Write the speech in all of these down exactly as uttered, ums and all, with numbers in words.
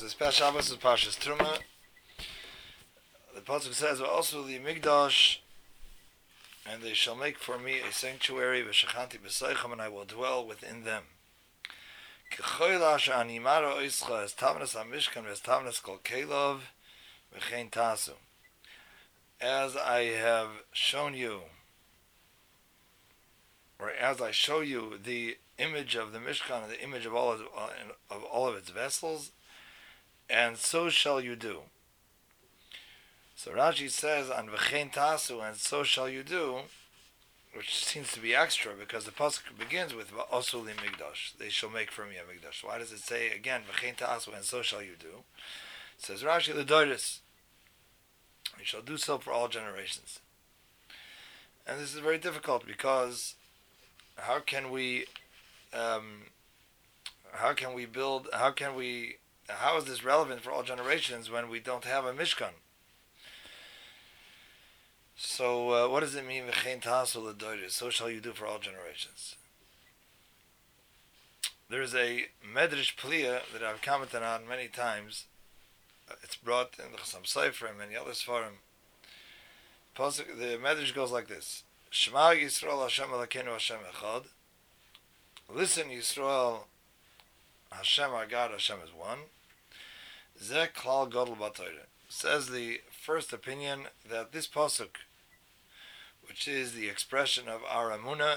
So this past Shabbos is Parshas Truma. The pasuk says, "Also the Migdash, and they shall make for me a sanctuary, v'shachanti b'soichem, and I will dwell within them. K'choyla she'animara oischa es tavnas hamishkan es tavnas kol kelov v'chein tasu. As I have shown you, or as I show you the image of the Mishkan and the image of all of, of all of its vessels, and so shall you do." So Rashi says on v'chein tasu, and so shall you do, which seems to be extra because the pasuk begins with v'osu li migdash. They shall make for me a migdash. Why does it say again v'chein tasu, and so shall you do? It says Rashi l'doiris, you shall do so for all generations. And this is very difficult because how can we, um, how can we build? How can we? How is this relevant for all generations when we don't have a mishkan? So, uh, what does it mean? V'chein tasu l'doiris, so shall you do for all generations. There is a medrash pliya that I've commented on many times. It's brought in the Chassam Sofer and many other svarim. The medrash goes like this: Shema Yisrael Hashem Elokeinu Hashem Echad. Listen, Yisrael, Hashem our God, Hashem is one. Zeh klal gadol b'Torah. Says the first opinion that this pasuk, which is the expression of our emunah,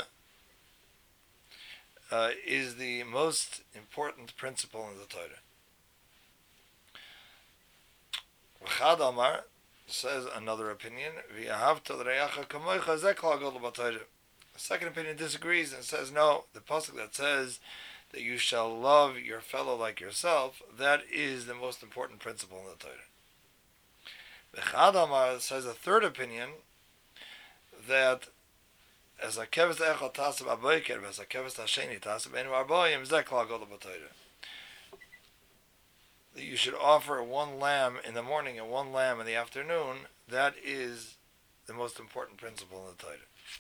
uh, is the most important principle in the Torah. V'chad amar, says another opinion, v'yahavta l'reacha kamoicha zeh klal gadol b'Torah. The second opinion disagrees and says no, the pasuk that says that you shall love your fellow like yourself, that is the most important principle in the Torah. V'chad amar says a third opinion that as a keves echad tasib aboiker, as a keves hasheni tasib enu arboim zeh klal gadol b'Torah. That you should offer one lamb in the morning and one lamb in the afternoon. That is the most important principle in the Torah.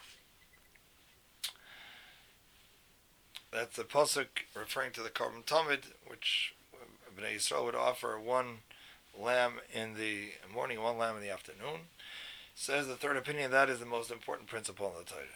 That's the pasuk referring to the Korban Tamid, which Bnei Yisrael would offer one lamb in the morning, one lamb in the afternoon. Says the third opinion, that is the most important principle in the Torah.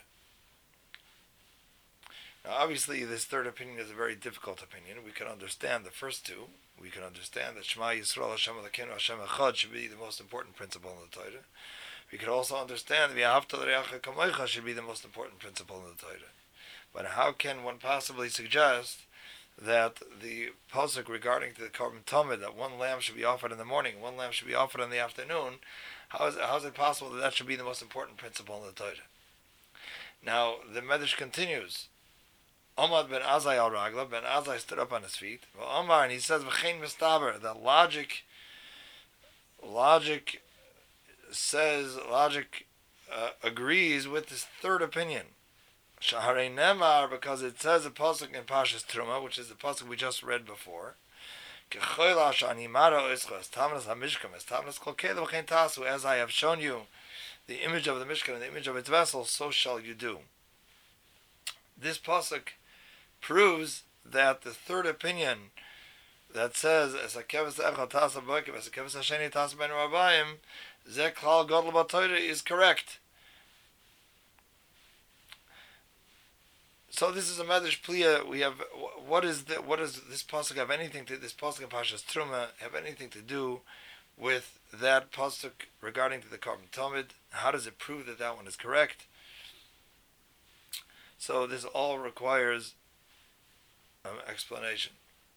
Now, obviously, this third opinion is a very difficult opinion. We can understand the first two. We can understand that Shema Yisrael Hashem Elokeinu Hashem Echad should be the most important principle in the Torah. We could also understand V'yahavta l'reacha kamoicha should be the most important principle in the Torah. But how can one possibly suggest that the pasuk regarding to the Korban Tamid, that one lamb should be offered in the morning, one lamb should be offered in the afternoon, how is it, how is it possible that that should be the most important principle in the Torah? Now, the Medrash continues. Omad ben Azai al Ragla, ben Azai stood up on his feet. Well, Omar, and he says, V'chein mistaber, that logic, logic says, logic uh, agrees with this third opinion. Shaharei Nemar, because it says a pasuk in Parshas Truma, which is the pasuk we just read before. As I have shown you the image of the Mishkan and the image of its vessels, so shall you do. This pasuk proves that the third opinion that says as a keves echad tasa boikim, as a keves hasheni tasa ben rabayim, zeh klal gadol b'Torah is correct. So this is a medrash pliya. We have what is the, what does this pasuk have anything to this pasuk in Parshas Truma have anything to do with that pasuk regarding to the Korban Tamid? How does it prove that that one is correct? So this all requires an explanation.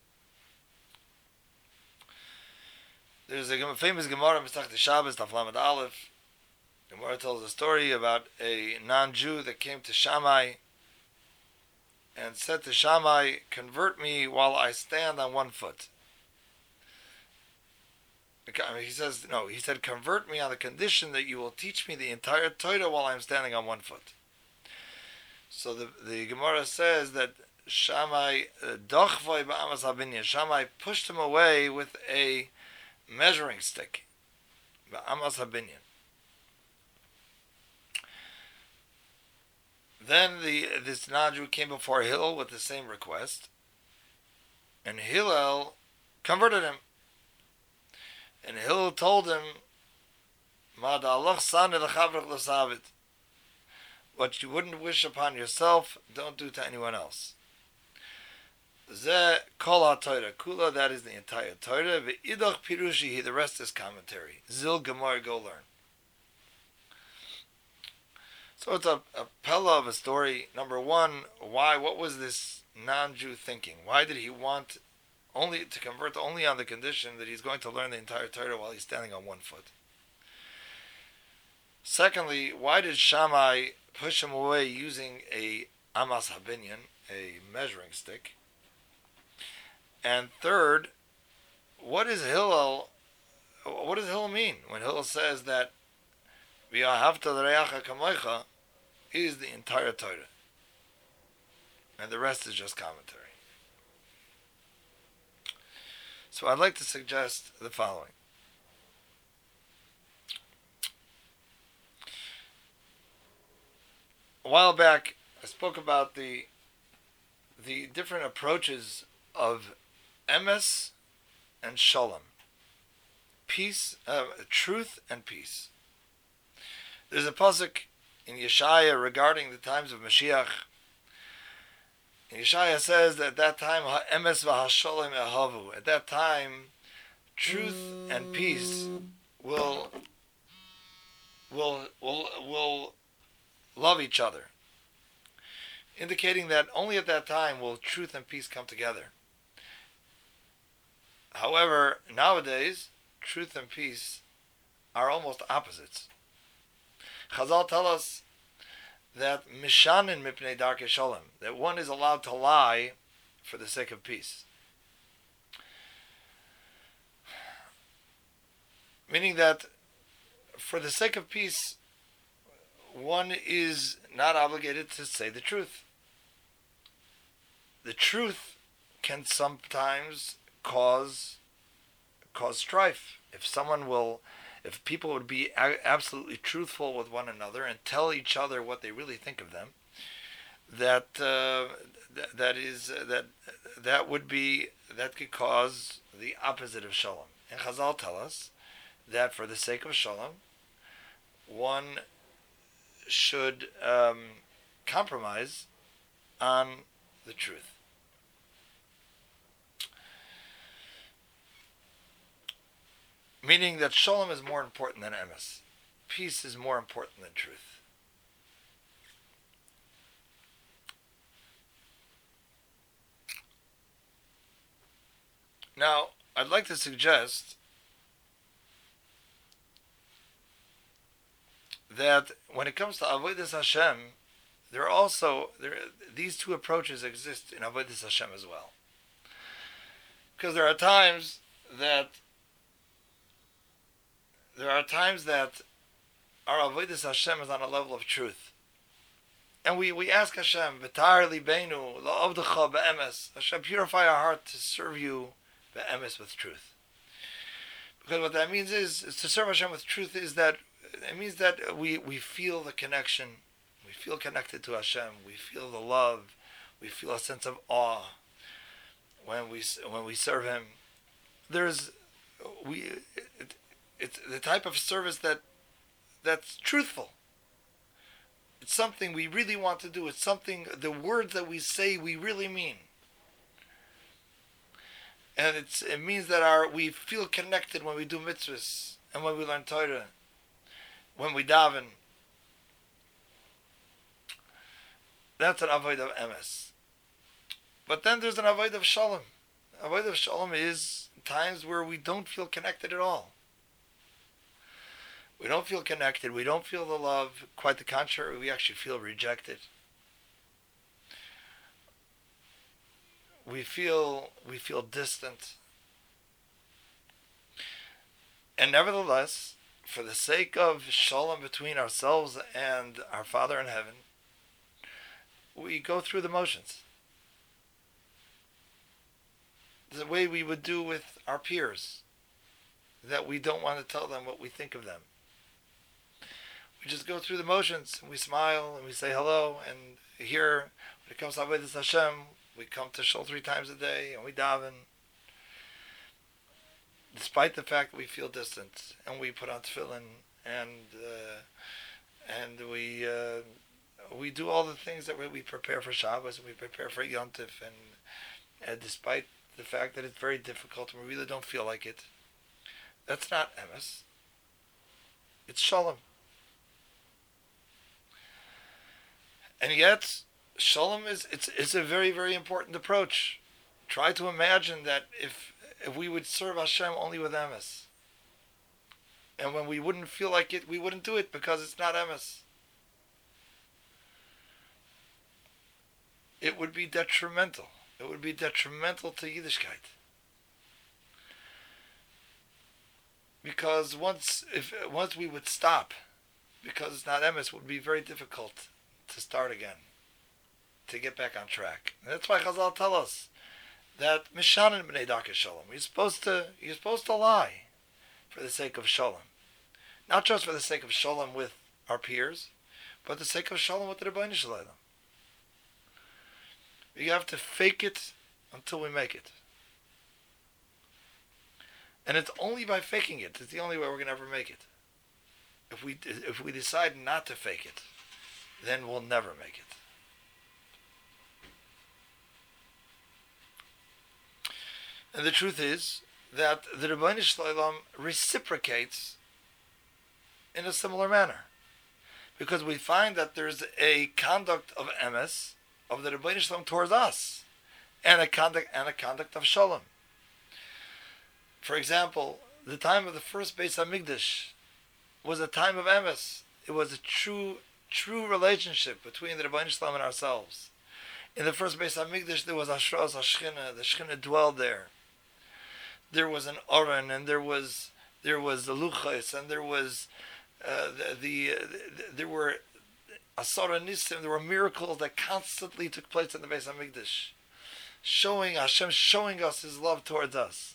There's a famous Gemara in Masechta Shabbos, Daf Lamed Aleph. Gemara tells a story about a non-Jew that came to Shammai and said to Shammai, convert me while I stand on one foot. He says, no, he said, convert me on the condition that you will teach me the entire Torah while I'm standing on one foot. So the, the Gemara says that Shammai, Dochvoi ba'amas habinyan, Shammai pushed him away with a measuring stick. Ba'amas habinyan. Then the this non-Jew came before Hillel with the same request, and Hillel converted him. And Hillel told him, "Ma da'alach san elechavrach l'savit." What you wouldn't wish upon yourself, don't do to anyone else. Ze kol ha-Torah kula, that is the entire Torah. Ve'idach pirushi, the rest is commentary. Zil Gemara, go learn. So it's a, a pella of a story. Number one, why? What was this non-Jew thinking? Why did he want only to convert only on the condition that he's going to learn the entire Torah while he's standing on one foot? Secondly, why did Shammai push him away using a amas habinyan, a measuring stick? And third, what is Hillel? What does Hillel mean when Hillel says that v'ahavta l'reacha kamocha is the entire Torah, and the rest is just commentary? So I'd like to suggest the following. A while back, I spoke about the the different approaches of emes and shalom, peace, uh, truth and peace. There's a pasuk in Yeshaya regarding the times of Mashiach. And Yeshaya says that at that time, ha'emes v'hashalom ehavu. At that time, truth and peace will will will will love each other, indicating that only at that time will truth and peace come together. However, nowadays, truth and peace are almost opposites. Chazal tell us that mishanin mipnei darkei shalom, that one is allowed to lie for the sake of peace. Meaning that for the sake of peace, one is not obligated to say the truth. The truth can sometimes cause cause strife. If someone will, if people would be a- absolutely truthful with one another and tell each other what they really think of them, that uh, th- that is uh, that that would be that could cause the opposite of shalom. And Chazal tell us that for the sake of shalom, one should um, compromise on the truth. Meaning that shalom is more important than emes. Peace is more important than truth. Now, I'd like to suggest that when it comes to Avodas Hashem, there are also there these two approaches exist in Avodas Hashem as well. Because there are times that there are times that our Avodas Hashem is on a level of truth, and we, we ask Hashem, "V'tar libeinu la'avdecha be'emes." Hashem, purify our heart to serve you be'emes, with truth. Because what that means is, is to serve Hashem with truth is that it means that we, we feel the connection, we feel connected to Hashem, we feel the love, we feel a sense of awe when we when we serve Him. There's we it, it's the type of service that that's truthful. It's something we really want to do. It's something, the words that we say we really mean. And it's it means that our we feel connected when we do mitzvahs and when we learn Torah, when we daven. That's an avoid of emes. But then there's an avoid of shalom. Avoid of shalom is times where we don't feel connected at all. We don't feel connected. We don't feel the love. Quite the contrary, we actually feel rejected. We feel we feel distant. And nevertheless, for the sake of shalom between ourselves and our Father in heaven, we go through the motions. The way we would do with our peers, that we don't want to tell them what we think of them. We just go through the motions, and we smile, and we say hello, and here, when it comes to Avodas Hashem, we come to Shul three times a day, and we daven. This despite the fact that we feel distant and we put on tefillin and uh, and we uh, we do all the things that we, we prepare for Shabbos and we prepare for Yom Tov, and, and despite the fact that it's very difficult and we really don't feel like it, that's not emes. It's shalom. And yet, shalom is it's it's a very, very important approach. Try to imagine that if if we would serve Hashem only with emes, and when we wouldn't feel like it, we wouldn't do it because it's not emes. It would be detrimental. It would be detrimental to Yiddishkeit. Because once if once we would stop, because it's not emes, it would be very difficult to start again, to get back on track. And that's why Chazal tell us that Mishanin b'nei darkei shalom. You're supposed to you're supposed to lie for the sake of shalom, not just for the sake of shalom with our peers, but the sake of shalom with the Rebbeinu Shalom. We have to fake it until we make it, and it's only by faking it. It's the only way we're going to ever make it. If we if we decide not to fake it, then we'll never make it. And the truth is that the Rebbeinu Shalom reciprocates in a similar manner, because we find that there's a conduct of emes of the Rebbeinu Shalom towards us, and a conduct and a conduct of shalom. For example, the time of the first Beis Hamikdash was a time of emes. It was a true, true relationship between the Rebbeinu Shalom and ourselves. In the first Beis Hamikdash, there was Ashras HaShechina. The Shechina dwelled there. There was an Aron, and there was there was the Luchos, and there was uh, the, the, the there were Asara Nisim. There were miracles that constantly took place in the Beis Hamikdash, showing Hashem, showing us His love towards us.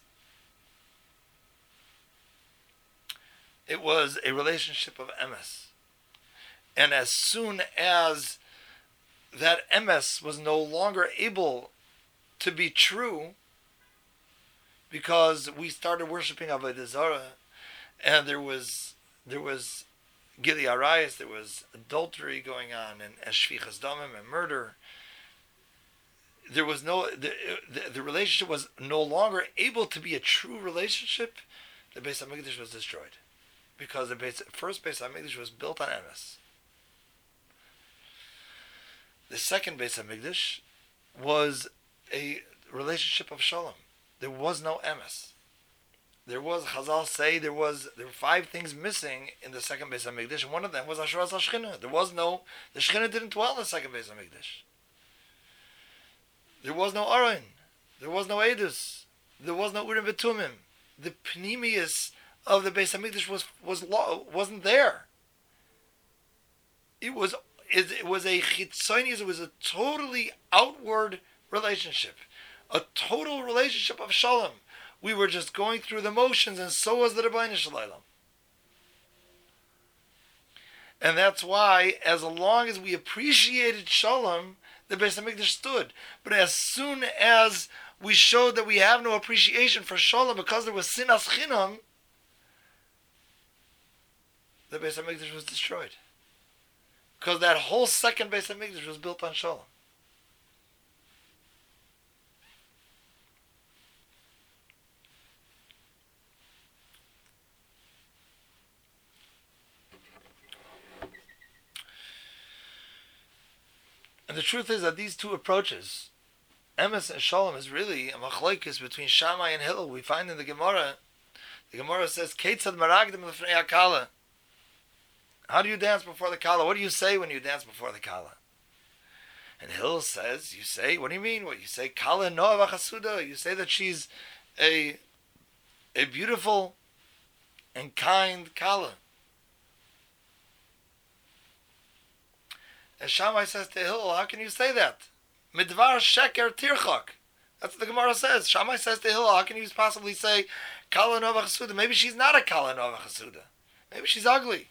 It was a relationship of emes, and as soon as that emes was no longer able to be true, because we started worshiping Avodah Zarah, and there was there was Gili Arayis, there was adultery going on, and, and Shvichas Damim, and murder. There was no the, the the relationship was no longer able to be a true relationship. The Beis Hamikdash was destroyed, because the Beis, first Beis Hamikdash was built on emes. The second Beis Hamikdash was a relationship of shalom. There was no emes. There was, Chazal say, there was there were five things missing in the second Beis Hamikdash, and one of them was Ashras HaShechina. There was no, the Shechina didn't dwell in the second Beis Hamikdash. There was no Aron. There was no Edus. There was no Urim V'Tumim. The Pnimius of the Beis Hamikdash was was wasn't there. It was it, it was a chitzonius. It was a totally outward relationship, a total relationship of shalom. We were just going through the motions, and so was the Rebbeinu Shalom. And that's why, as long as we appreciated shalom, the Beis Hamikdash stood. But as soon as we showed that we have no appreciation for shalom because there was sinas chinam, the Beis Hamikdash was destroyed. Because that whole second Beis Hamikdash was built on shalom. And the truth is that these two approaches, emes and shalom, is really a machlokes between Shammai and Hillel. We find in the Gemara, the Gemara says, Keitzad maragdim l'fnei hakala. How do you dance before the kala? What do you say when you dance before the kala? And Hillel says, you say, what do you mean? What you say, kala noah v'chasuda. You say that she's a a beautiful and kind kala. And Shammai says to Hillel, how can you say that? Midvar sheker tirchak. That's what the Gemara says. Shammai says to Hillel, how can you possibly say kala noah v'chasuda? Maybe she's not a kala noah v'chasuda. Maybe she's ugly.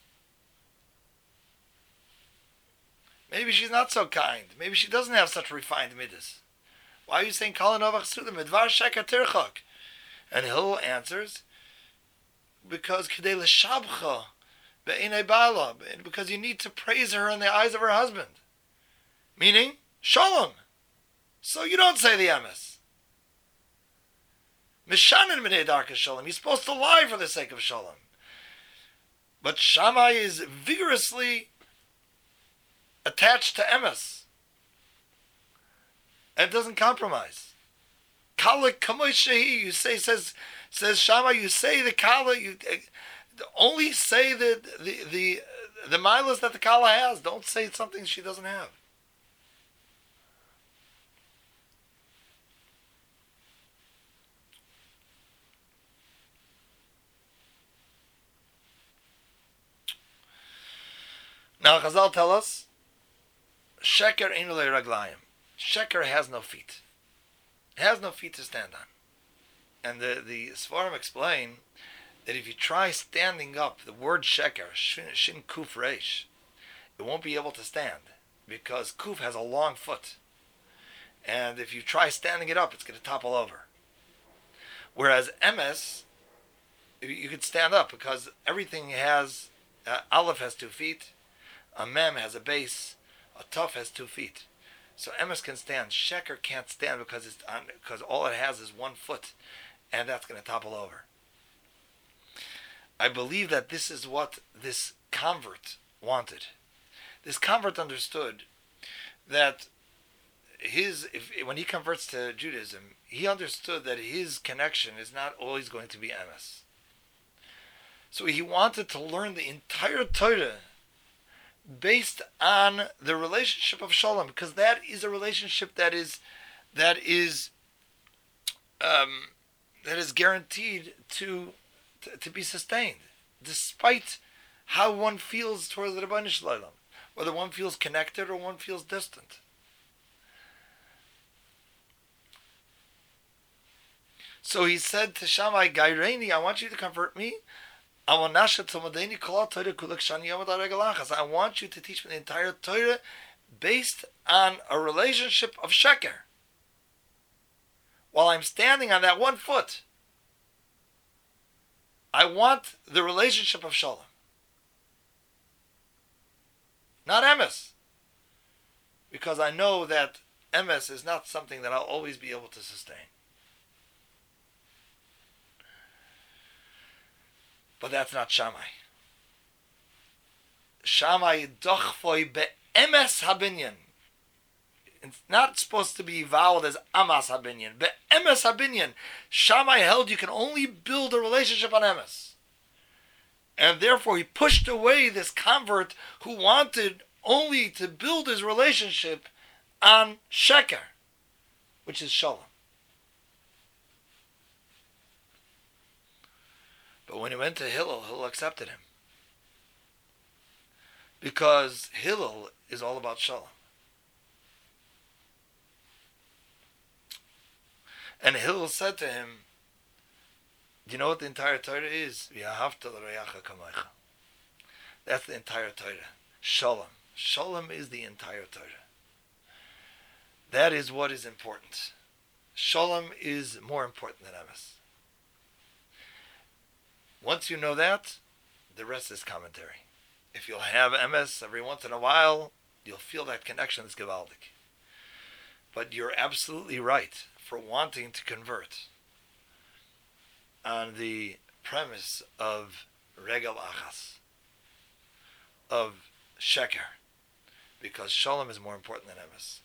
Maybe she's not so kind. Maybe she doesn't have such refined midas. Why are you saying kala noah v'chasuda? Midvar sheker tirchak. And Hillel answers, because Kedei l'shabcha be'enei ba'ala, because you need to praise her in the eyes of her husband. Meaning, shalom. So you don't say the emes. Mishanin minei darka shalom. You're supposed to lie for the sake of shalom. But Shammai is vigorously attached to emes. And doesn't compromise. Kala kamoishehi, you say, says, says Shammai, you say the kala, you uh, only say the, the, the, the milas that the kala has. Don't say something she doesn't have. Now Chazal tell us, Sheker einu le'raglayim. Sheker has no feet. It has no feet to stand on. And the, the Sfarim explain that if you try standing up, the word Sheker, Shin, shin Kuf Reish, it won't be able to stand, because Kuf has a long foot. And if you try standing it up, it's going to topple over. Whereas Emes, you could stand up, because everything has, uh, Aleph has two feet, a Mem has a base, a Tuf has two feet. So Emes can stand. Sheker can't stand because it's on, because all it has is one foot, and that's going to topple over. I believe that this is what this convert wanted. This convert understood that his, if, when he converts to Judaism, he understood that his connection is not always going to be Emes. So he wanted to learn the entire Torah based on the relationship of Shalom, because that is a relationship that is that is um, that is guaranteed to, to to be sustained, despite how one feels towards the Rebbeinu Shalom, whether one feels connected or one feels distant. So he said to Shammai, Gaireini, I want you to convert me. I want you to teach me the entire Torah based on a relationship of Sheker, while I'm standing on that one foot. I want the relationship of Shalom, not Emes, because I know that Emes is not something that I'll always be able to sustain. But that's not Shammai. Shammai dochfoi be'emes habinyan. It's not supposed to be vowed as amas habinyan. Be'emes habinyan. Shammai held you can only build a relationship on emes. And therefore he pushed away this convert who wanted only to build his relationship on Sheker, which is Shalom. But when he went to Hillel, Hillel accepted him. Because Hillel is all about Shalom. And Hillel said to him, do you know what the entire Torah is? That's the entire Torah. Shalom. Shalom is the entire Torah. That is what is important. Shalom is more important than Emes. Once you know that, the rest is commentary. If you'll have Emes every once in a while, you'll feel that connection is gewaldig. But you're absolutely right for wanting to convert on the premise of Regel Achas, of Sheker, because Shalom is more important than Emes.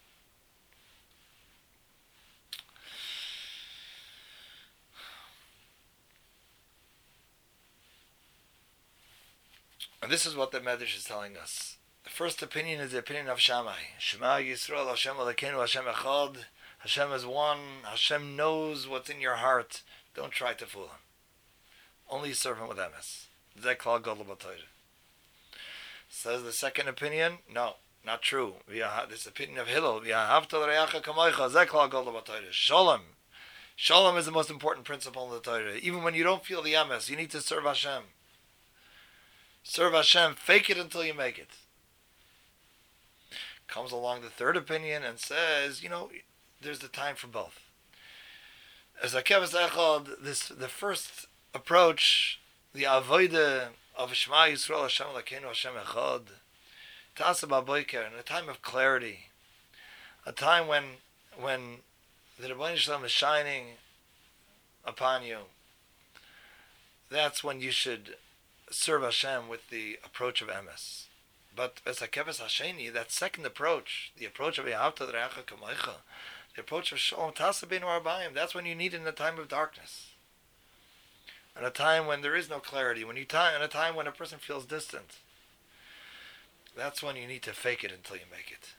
And this is what the Medrash is telling us. The first opinion is the opinion of Shammai. Shema Yisrael, Hashem Elokeinu, Hashem Echad. Hashem is one. Hashem knows what's in your heart. Don't try to fool him. Only serve him with emes. Zeklal Gadol B'Torah. Says the second opinion, no, not true. This opinion of Hillel. Zeklal Gadol B'Torah. Shalom. Shalom is the most important principle in the Torah. Even when you don't feel the emes, you need to serve Hashem. Serve Hashem, fake it until you make it. Comes along the third opinion and says, you know, there's the time for both. As a Kevas Echad, this the first approach, the avodah of Shema Yisrael Hashem Elokeinu Hashem Echad, Ta'asa B'Boker, in a time of clarity, a time when when the Rebbeinu Shalom is shining upon you. That's when you should serve Hashem with the approach of emes. But as a Kevas Hasheni, that second approach, the approach of Yehavta D'Reacha Kamoicha, the approach of Shalom Ta'asa Beinu Arbayim, that's when you need it in a time of darkness. In a time when there is no clarity, when you time, in a time when a person feels distant. That's when you need to fake it until you make it.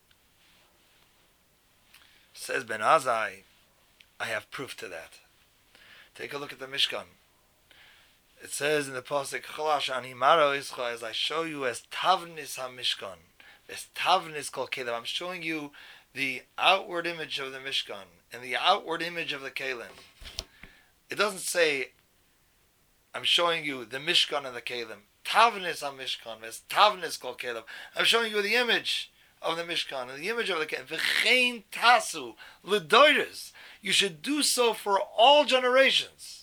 Says Ben Azai, I have proof to that. Take a look at the Mishkan. It says in the pasuk, "Cholash ani maro ischa," as I show you as tavnis hamishkan, as tavnis kol kelim. I'm showing you the outward image of the Mishkan and the outward image of the kelim. It doesn't say, I'm showing you the Mishkan and the kelim. Tavnis hamishkan, as tavnis kol kelim. I'm showing you the image of the Mishkan and the image of the kelim. V'chein tasu l'doiros. You should do so for all generations.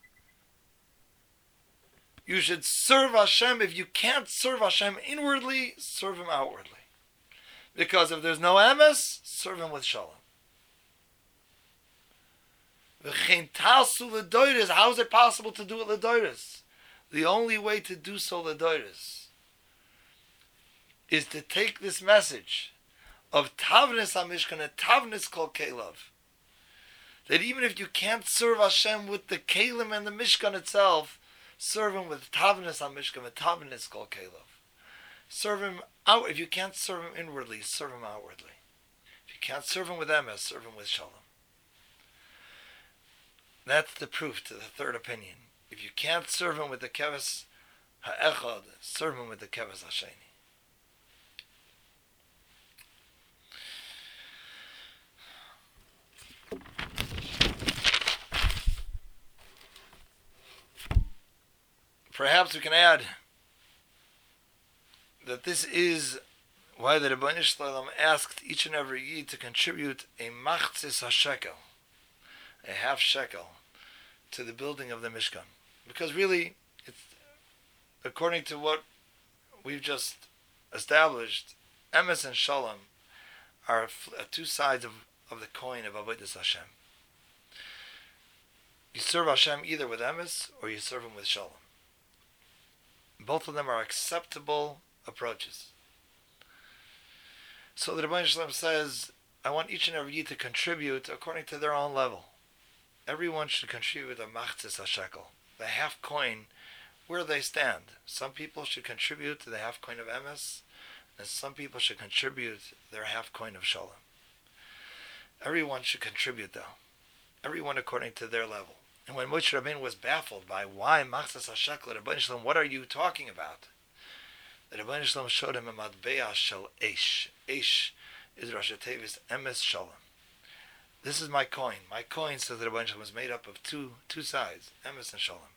You should serve Hashem. If you can't serve Hashem inwardly, serve Him outwardly. Because if there's no emes, serve Him with shalom. V'chein tasu l'doiros. How is it possible to do it l'doiros? The only way to do so l'doiros is to take this message of tavnis hamishkan and tavnis kol kelav. That even if you can't serve Hashem with the kelim and the Mishkan itself, serve Him with tavnis hamishkan and tavnis kol kelav. Serve Him out. If you can't serve Him inwardly, serve Him outwardly. If you can't serve Him with emes, serve Him with shalom. That's the proof to the third opinion. If you can't serve Him with the keves ha'echad, serve Him with the keves hasheni. Perhaps we can add that this is why the Rebbeinu Shalom asked each and every Yid to contribute a machzis hashekel, a half shekel, to the building of the Mishkan. Because really, it's, according to what we've just established, emes and shalom are two sides of, of the coin of avodas Hashem. You serve Hashem either with emes or you serve Him with shalom. Both of them are acceptable approaches. So the Rebbeinu Shalom says, I want each and every Yid to contribute according to their own level. Everyone should contribute a machzis hashekel, the half coin, where they stand. Some people should contribute to the half coin of emes, and some people should contribute their half coin of shalom. Everyone should contribute though. Everyone according to their level. And when Moshe Rabbeinu was baffled by why machzis hashekel, the Rebbeinu Shalom, what are you talking about? The Rebbeinu Shalom showed him a matbeah shel eish. Eish is Rosh Tevis emes shalom. This is my coin. My coin, says the Rebbeinu Shalom, is made up of two two sides, emes and shalom.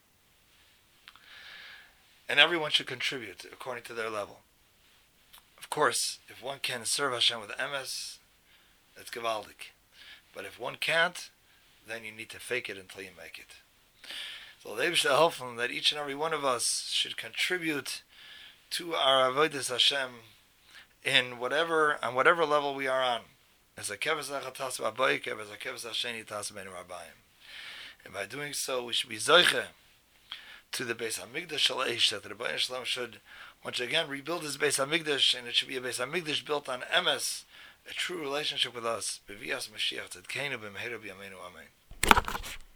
And everyone should contribute according to their level. Of course, if one can serve Hashem with emes, that's gewaldig. But if one can't, then you need to fake it until you make it. So the Eibishter helps them that each and every one of us should contribute to our avodas Hashem in whatever on whatever level we are on. As a keves echad tas b'aboik, as a keves hasheni tas beinu arbayim. And by doing so, we should be zoiche to the Beis Hamikdash shel eish, that the Rebbeinu Shalom should once again rebuild his Beis Hamikdash, and it should be a Beis Hamikdash built on emes, a true relationship with us. B'vias Mashiach tzedkeinu b'meheru b'yameinu amen.